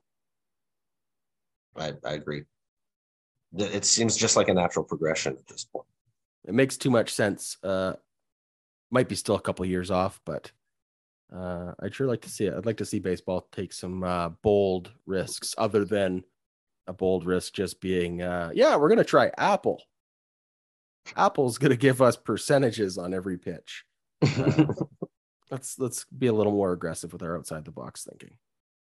I agree. It seems just like a natural progression at this point. It makes too much sense. Might be still a couple of years off, but I'd sure like to see it. I'd like to see baseball take some bold risks, other than a bold risk just being, we're going to try Apple. Apple's going to give us percentages on every pitch. Let's be a little more aggressive with our outside the box thinking.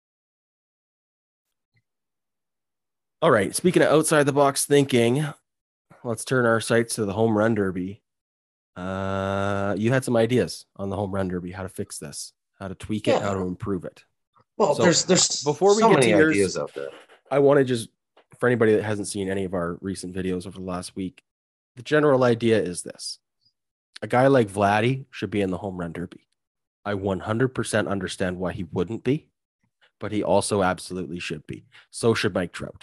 All right. Speaking of outside the box thinking, let's turn our sights to the home run derby. You had some ideas on the home run derby, how to fix this, how to tweak it, how to improve it. Well, so there's before we so get many to yours, ideas out there. I want to just, for anybody that hasn't seen any of our recent videos over the last week, the general idea is this: a guy like Vladdy should be in the home run derby. I 100% understand why he wouldn't be, but he also absolutely should be. So should Mike Trout.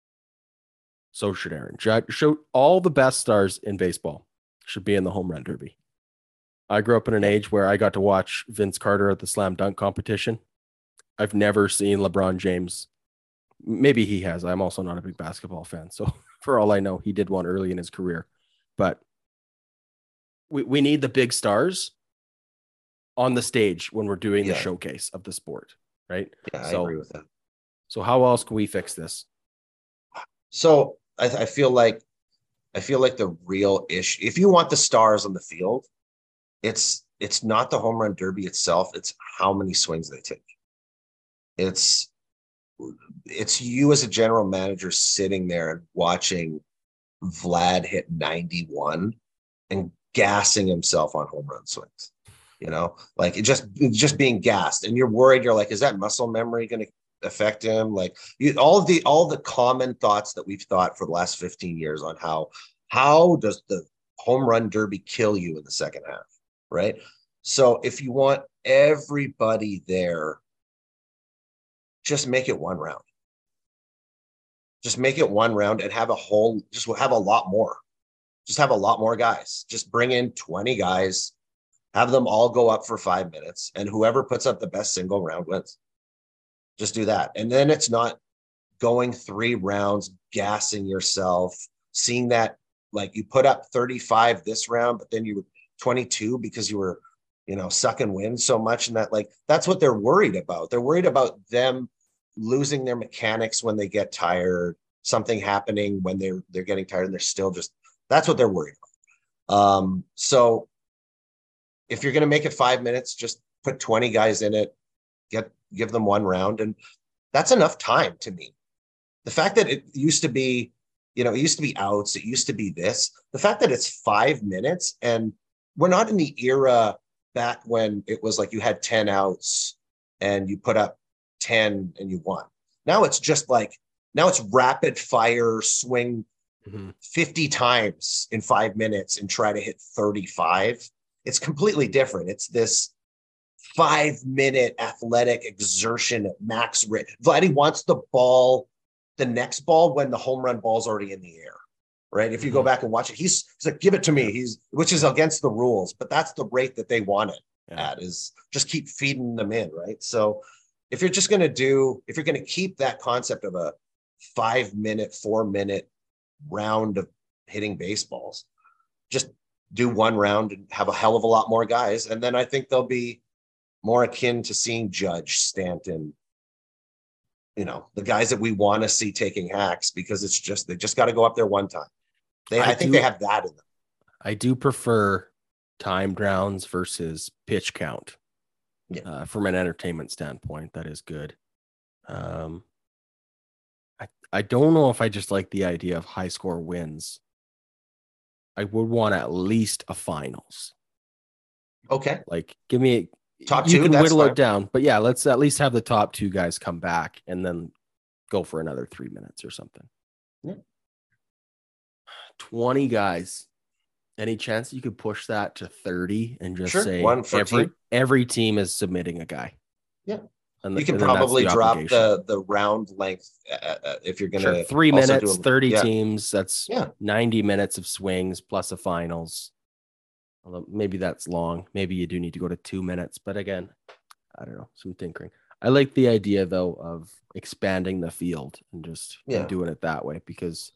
So should Aaron Judge. All the best stars in baseball should be in the home run derby. I grew up in an age where I got to watch Vince Carter at the slam dunk competition. I've never seen LeBron James. Maybe he has. I'm also not a big basketball fan. So for all I know, he did one early in his career. But we need the big stars on the stage when we're doing the showcase of the sport, right? Yeah, I agree with that. So how else can we fix this? So I feel like the real issue, if you want the stars on the field, it's not the home run derby itself. It's how many swings they take. It's you as a general manager sitting there and watching Vlad hit 91 and gassing himself on home run swings. Like it just being gassed, and you're worried. You're like, is that muscle memory going to affect him? Like all the common thoughts that we've thought for the last 15 years on how does the home run derby kill you in the second half, right? So if you want everybody there, just make it one round. Just make it one round and have a lot more. Just have a lot more guys. Just bring in 20 guys, have them all go up for 5 minutes, and whoever puts up the best single round wins. Just do that. And then it's not going 3 rounds, gassing yourself, seeing that like you put up 35 this round, but then you were 22 because you were, sucking wind so much. And that's what they're worried about. They're worried about them losing their mechanics when they get tired, something happening when they're getting tired, and they're still that's what they're worried about. So if you're going to make it 5 minutes, just put 20 guys in it, give them 1 round. And that's enough time to me. The fact that it used to be, it used to be outs, it used to be this, the fact that it's 5 minutes, and we're not in the era back when it was like you had 10 outs and you put up 10 and you won. Now it's just now it's rapid fire, swing 50 times in 5 minutes and try to hit 35. It's completely different. It's this 5 minute athletic exertion at max rate. Vladdy wants the ball the next ball when the home run ball's already in the air, right? If you go back and watch it, he's like, give it to me. Which is against the rules, but that's the rate that they want it at, is just keep feeding them in, right? So if you're going to keep that concept of a 5-minute, 4-minute round of hitting baseballs, just do one round and have a hell of a lot more guys. And then I think they'll be more akin to seeing Judge, Stanton, the guys that we want to see taking hacks, because they just got to go up there one time. I think they have that in them. I do prefer timed rounds versus pitch count. From an entertainment standpoint, that is good. I don't know if I just like the idea of high score wins. I would want at least a finals. Okay. Like, give me top you two. can That's whittle fine. it down, but yeah, let's at least have the top 2 guys come back and then go for another 3 minutes or something. Yeah. 20 guys. Any chance you could push that to 30 and just say one for every team is submitting a guy? Yeah. And you can probably drop the round length if you're going to 3 minutes, 30 teams. That's 90 minutes of swings plus a finals. Although maybe that's long. Maybe you do need to go to 2 minutes. But again, I don't know, some tinkering. I like the idea, though, of expanding the field and just doing it that way, because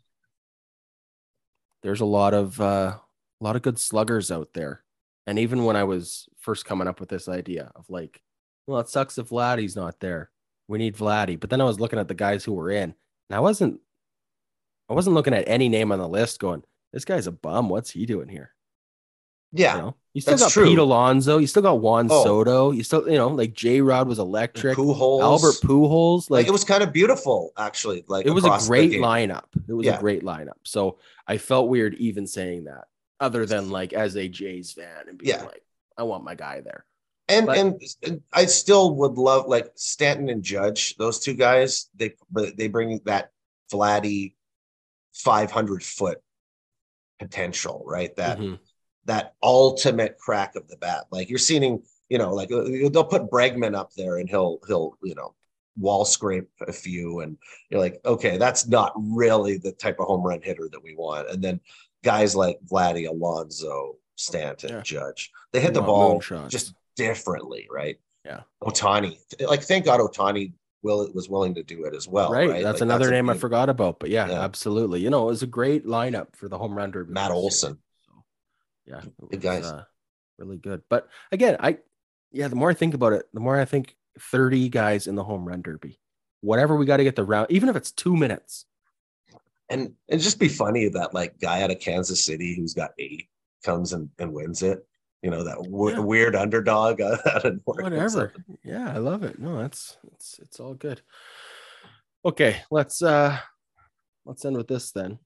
there's a lot of good sluggers out there. And even when I was first coming up with this idea of like, well, it sucks if Vladdy's not there. We need Vladdy. But then I was looking at the guys who were in, and I wasn't looking at any name on the list going, this guy's a bum. What's he doing here? Yeah. You still got Pete Alonso. You still got Juan Soto. You still, like J-Rod was electric. Albert Pujols. Like, it was kind of beautiful, actually. Like, it was a great lineup. It was a great lineup. So I felt weird even saying that, other than like as a Jays fan and being like, I want my guy there. And I still would love, like, Stanton and Judge, those 2 guys. They bring that Vladdy 500-foot potential, right? That ultimate crack of the bat. Like, you're seeing, like they'll put Bregman up there and he'll wall scrape a few, and you're like, okay, that's not really the type of home run hitter that we want. And then guys like Vladdy, Alonso, Stanton, Judge, they hit the ball just differently, right? Yeah. Ohtani, like, thank God Ohtani was willing to do it as well. Right. That's like, another name I forgot about, but absolutely. It was a great lineup for the home run derby. Matt Olson. Yeah, good guys. Really good. But again, the more I think about it, the more I think 30 guys in the home run derby, whatever we got to get the round, even if it's 2 minutes. And it'd just be funny that, like, guy out of Kansas City who's got 8 comes and wins it. That weird underdog out of whatever. Yeah, I love it. No, it's all good. Okay, let's end with this then.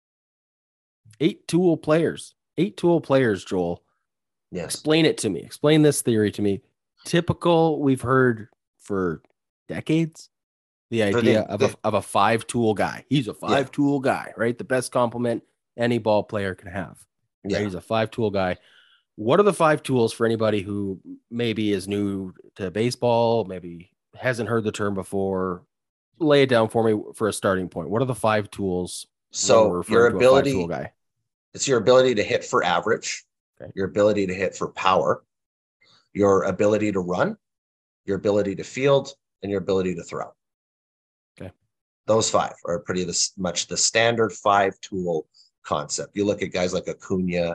8 tool players. 8 tool players, Joel. Yes. Explain it to me. Explain this theory to me. Typical, we've heard for decades, the idea of a 5-tool guy. He's a 5-tool guy, right? The best compliment any ball player can have. Right? Yeah. He's a 5-tool guy. What are the 5 tools for anybody who maybe is new to baseball, maybe hasn't heard the term before? Lay it down for me for a starting point. What are the 5 tools? So your ability, guy? It's your ability to hit for average, your ability to hit for power, your ability to run, your ability to field, and your ability to throw. Okay. Those 5 are pretty much the standard 5-tool concept. You look at guys like Acuna,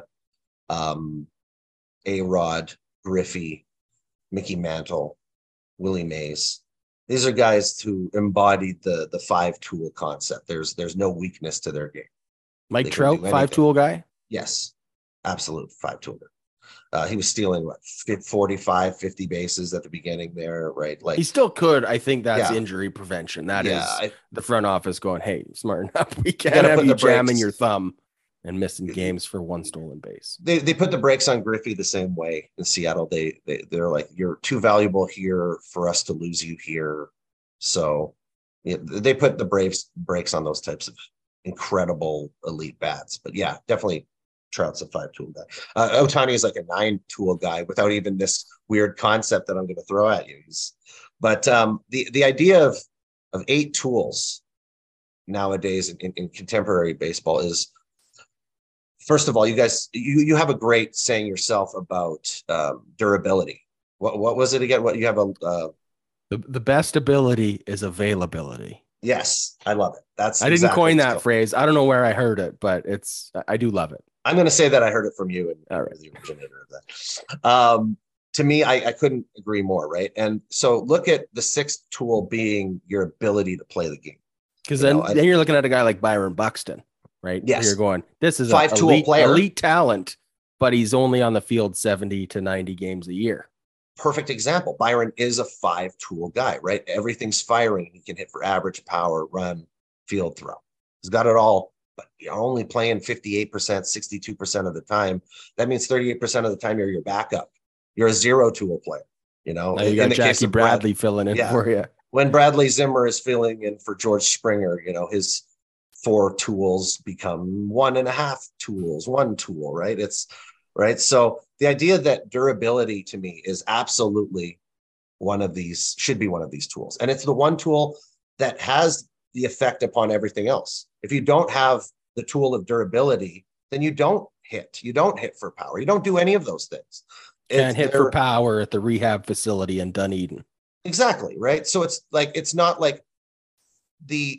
A-Rod, Griffey, Mickey Mantle, Willie Mays. These are guys who embodied the 5-tool concept. There's no weakness to their game. Mike Trout, 5-tool guy? Yes, absolute 5-tool guy. He was stealing 45, 50 bases at the beginning there, right? Like, he still could. I think that's injury prevention. That is the front office going, hey, smarten up. We can't have you jamming your thumb and missing games for 1 stolen base. They put the brakes on Griffey the same way in Seattle. They're like, you're too valuable here for us to lose you here. So they put the brakes on those types of incredible elite bats. But yeah, definitely Trout's a 5-tool guy. Ohtani is like a 9-tool guy without even this weird concept that I'm going to throw at you. But the idea of 8 tools nowadays in contemporary baseball is, first of all, you guys, you have a great saying yourself about durability. What was it again? What you have the best ability is availability. Yes, I love it. I didn't coin that phrase. I don't know where I heard it, but I do love it. I'm going to say that I heard it from you and the originator of that. To me, I couldn't agree more, right? And so look at the sixth tool being your ability to play the game. Because then you're looking at a guy like Byron Buxton, right? Yes. Where you're going, this is an elite talent, but he's only on the field 70 to 90 games a year. Perfect example. Byron is a 5-tool guy, right? Everything's firing. He can hit for average, power, run, field throw. He's got it all, but you're only playing 58%, 62% of the time. That means 38% of the time you're your backup. You're a 0-tool player, you know. Now you got Jackie Bradley filling in for you. When Bradley Zimmer is filling in for George Springer, you know, his 4 tools become 1.5 tools, 1 tool, right? It's right. So the idea that durability to me is absolutely should be one of these tools. And it's the one tool that has the effect upon everything else. If you don't have the tool of durability, then you don't hit. You don't hit for power. You don't do any of those things. Can't hit for power at the rehab facility in Dunedin. Exactly, right? So it's not like the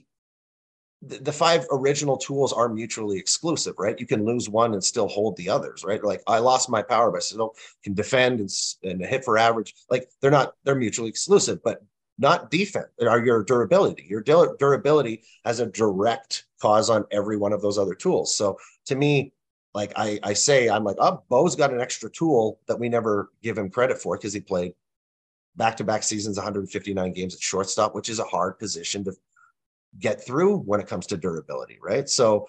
5 original tools are mutually exclusive, right? You can lose one and still hold the others, right? Like I lost my power, but I still can defend and hit for average. Like they're mutually exclusive, but not defense or your durability. Your durability has a direct cause on every one of those other tools. So to me, like I say, I'm like, oh, Bo's got an extra tool that we never give him credit for because he played back-to-back seasons, 159 games at shortstop, which is a hard position to get through when it comes to durability, right? So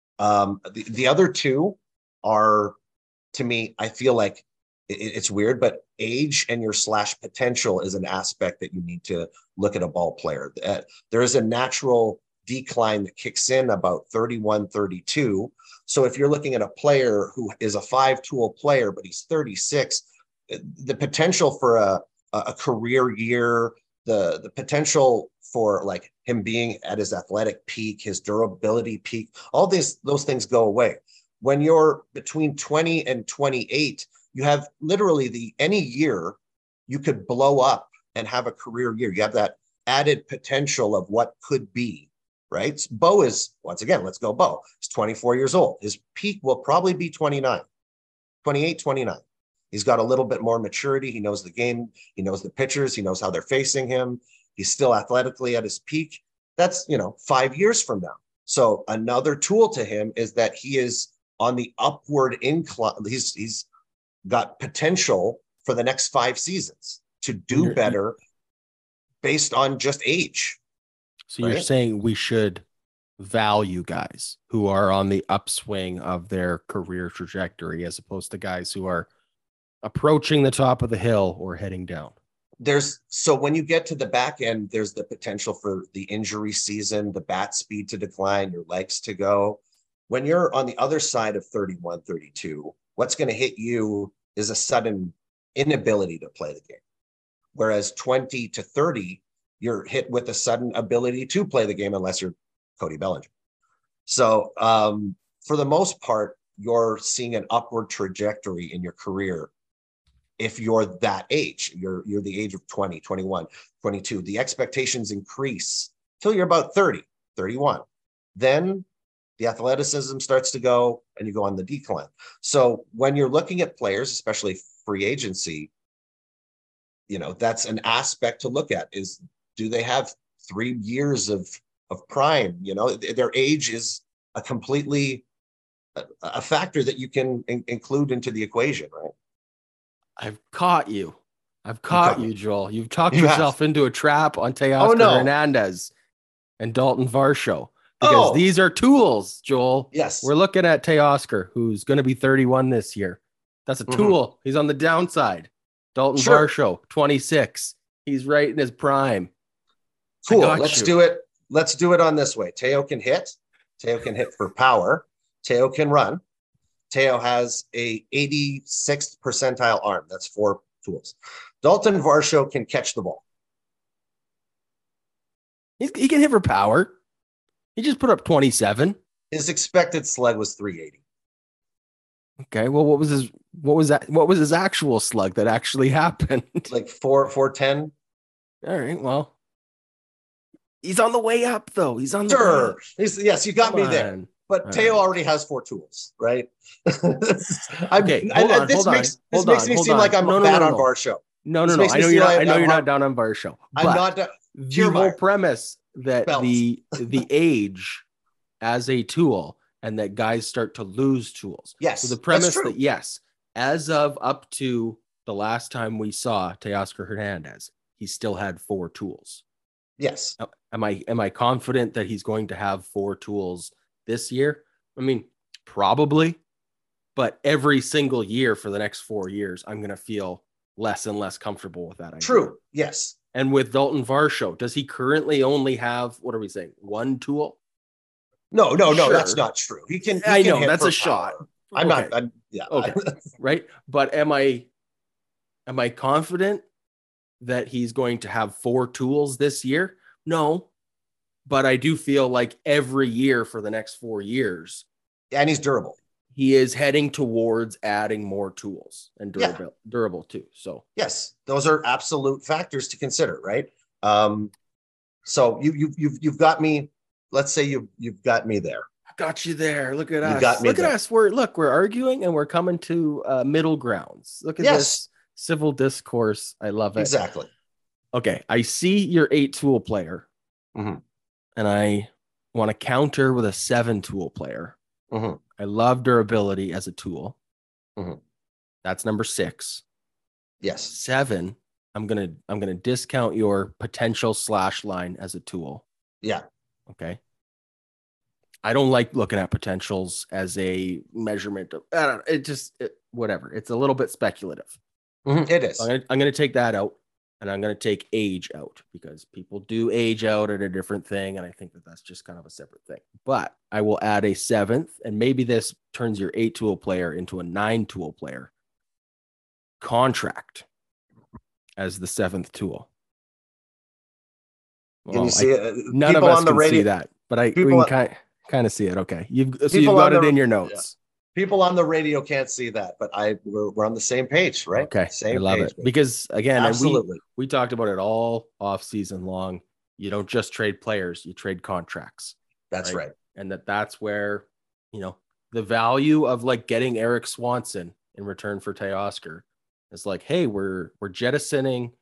the other 2 are, to me, I feel like it's weird, but age and your / potential is an aspect that you need to look at a ball player. There is a natural decline that kicks in about 31, 32. So if you're looking at a player who is a 5-tool player, but he's 36, the potential for a career year, the potential for like him being at his athletic peak, his durability peak, all those things go away. When you're between 20 and 28, you have literally any year you could blow up and have a career year. You have that added potential of what could be, right? Bo is, once again, let's go Bo. He's 24 years old. His peak will probably be 28, 29. He's got a little bit more maturity. He knows the game. He knows the pitchers. He knows how they're facing him. He's still athletically at his peak. That's, 5 years from now. So another tool to him is that he is on the upward incline. He's got potential for the next 5 seasons to do better based on just age. So you're saying we should value guys who are on the upswing of their career trajectory as opposed to guys who are approaching the top of the hill or heading down. So when you get to the back end, there's the potential for the injury season, the bat speed to decline, your legs to go. When you're on the other side of 31, 32, what's going to hit you is a sudden inability to play the game. Whereas 20 to 30, you're hit with a sudden ability to play the game unless you're Cody Bellinger. So for the most part, you're seeing an upward trajectory in your career. If you're that age, you're the age of 20, 21, 22, the expectations increase till you're about 30, 31. Then the athleticism starts to go and you go on the decline. So when you're looking at players, especially free agency, that's an aspect to look at is, do they have 3 years of prime? Their age is a completely a factor that you can include into the equation, right? I've caught you. Joel. You've talked yourself into a trap on Teoscar Hernandez and Dalton Varsho. Because these are tools, Joel. Yes. We're looking at Teoscar, who's going to be 31 this year. That's a tool. He's on the downside. Dalton Varsho, 26. He's right in his prime. Cool. Let's do it. Let's do it on this way. Teo can hit. Teo can hit for power. Teo can run. Teo has a 86th percentile arm. That's 4 tools. Dalton Varsho can catch the ball. He can hit for power. He just put up 27. His expected slug was 380. Okay, well, what was his actual slug that actually happened? Like 410. All right, well, he's on the way up, though. He's on the way Sure. up. Yes, you got Come me there. on. But All Teo right. already has 4 tools, right? Okay, This makes me seem like I'm a bat on VAR show. No. This I makes me know seem you're not. like I know I'm you're hard- not down on VAR show. I'm But not. the Kiermaier. whole premise that Belts. the age as a tool and that guys start to lose tools. Yes, So the that's premise true. that yes, as of up to the last time we saw Teoscar Hernandez, he still had 4 tools. Yes. Am I confident that he's going to have 4 tools this year? I mean, probably, but every single year for the next 4 years, I'm going to feel less and less comfortable with that idea. True. Yes. And with Dalton Varsho, does he currently only have, what are we saying, 1 tool? No, Sure. that's not true. He can. I know hit that's for a shot. power. I'm Okay. not. Yeah. Okay. Right. But am I confident that he's going to have 4 tools this year? No. But I do feel like every year for the next 4 years, And he's durable. he is heading towards adding more tools and durable too. So Yes, those are absolute factors to consider, right? So you've got me. Let's say you've got me there. I got you there. Look at You us. got me Look there. at us. We're arguing and we're coming to middle grounds. Look at Yes. this civil discourse. I love it. Exactly. Okay, I see your 8 tool player, Mhm. and I want to counter with a 7 tool player. Mhm. I love durability as a tool. Mhm. That's number 6. Yes. 7. I'm gonna discount your potential slash line as a tool. Yeah. Okay. I don't like looking at potentials as a measurement of. I don't know, whatever. It's a little bit speculative. It is. So I'm gonna take that out, and I'm gonna take age out because people do age out at a different thing, and I think that that's just kind of a separate thing. But I will add a 7th, and maybe this turns your 8 tool player into a 9 tool player. Contract as the 7th tool. Can you see it? None of People us on the can radio see that, but we people- can kind of see it. Okay, you've People got on it the- in your notes. People on the radio can't see that, but we're on the same page, right? Okay, Same I love page, it baby. because again, Absolutely. we talked about it all off season long. You don't just trade players; you trade contracts. That's right. And that's where the value of like getting Eric Swanson in return for Teoscar is like, hey, we're jettisoning.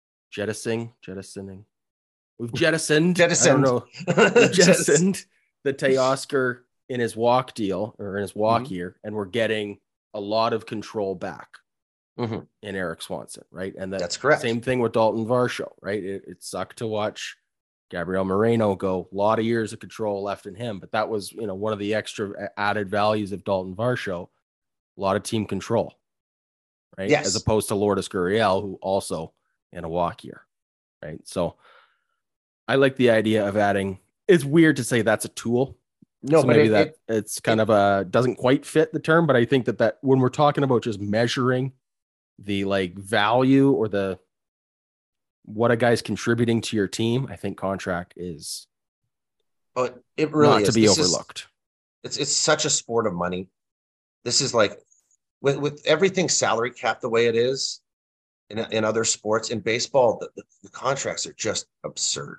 We've jettisoned. I don't know. We've jettisoned the Teoscar in his walk deal or in his walk year, and we're getting a lot of control back in Eric Swanson, right? And that's correct. Same thing with Dalton Varsho, right? It sucked to watch Gabriel Moreno go. A lot of years of control left in him, but that was one of the extra added values of Dalton Varsho. A lot of team control, right? Yes. As opposed to Lourdes Gurriel, who also in a walk year, right? So I like the idea of adding. It's weird to say that's a tool. No, So but maybe it's kind of doesn't quite fit the term, but I think that when we're talking about just measuring the like value or the what a guy's contributing to your team, I think contract is but it really not is. to be This overlooked. It's such a sport of money. This is like with everything salary cap the way it is in other sports. In baseball, the contracts are just absurd,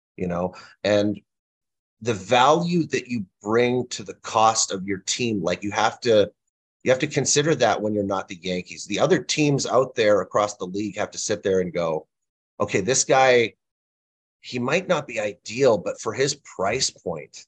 and the value that you bring to the cost of your team, like you have to consider that when you're not the Yankees. The other teams out there across the league have to sit there and go, okay, this guy, he might not be ideal, but for his price point,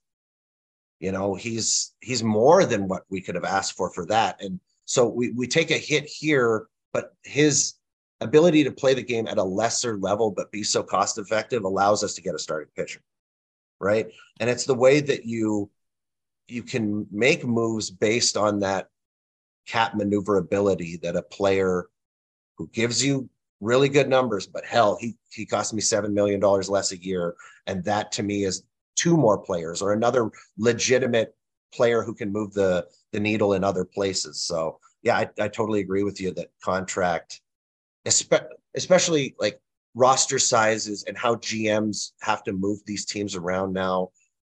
he's more than what we could have asked for that. And so we take a hit here, but his ability to play the game at a lesser level but be so cost effective allows us to get a starting pitcher, right? And it's the way that you can make moves based on that cap maneuverability that a player who gives you really good numbers, but hell, he cost me $7 million less a year, and that to me is 2 more players or another legitimate player who can move the needle in other places. So yeah, I totally agree with you that contract, especially like roster sizes and how GMs have to move these teams around now.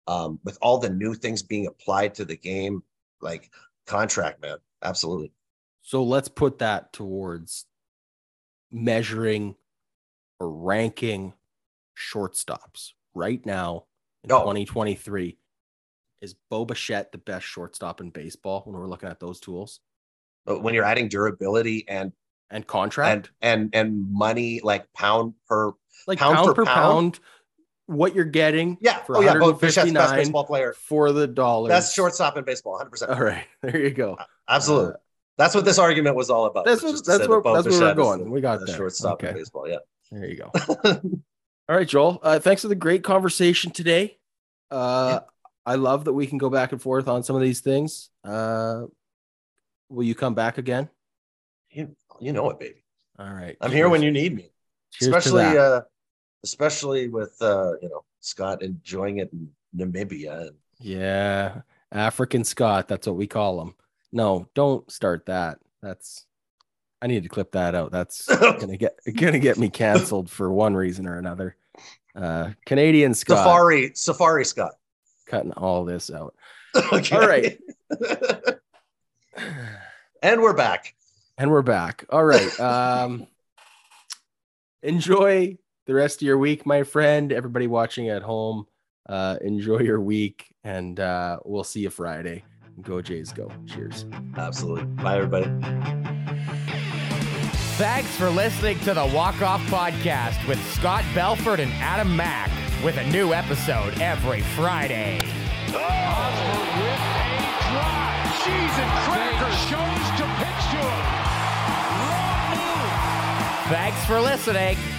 with all the new things being applied to the game, like contract, man. Absolutely. So let's put that towards measuring or ranking shortstops right now in 2023. Is Bo Bichette the best shortstop in baseball when we're looking at those tools? But when you're adding durability and contract and money, like pound per pound, what you're getting, for Bo Bichette's best baseball player for the dollars. Best shortstop in baseball, 100%. All right, there you go. Absolutely. That's what this argument was all about. That's where we're going. We got the there. Shortstop in baseball. Yeah. There you go. All right, Joel. Thanks for the great conversation today. I love that we can go back and forth on some of these things. Will you come back again? You know it, baby. All right. I'm here when you need me. Cheers especially with Scott enjoying it in Namibia. Yeah, African Scott. That's what we call him. No, don't start that. I need to clip that out. That's gonna get me canceled for one reason or another. Canadian Scott. Safari Scott. Cutting all this out. Okay. All right. And we're back. All right. Enjoy the rest of your week, my friend. Everybody watching at home, enjoy your week, and we'll see you Friday. Go Jays, go. Cheers. Absolutely. Bye, everybody. Thanks for listening to the Walk Off Podcast with Scott Belford and Adam Mack, with a new episode every Friday. Hosmer with a drive. Cheese and crackers. Shows to pitch to him. Wrong move. Thanks for listening.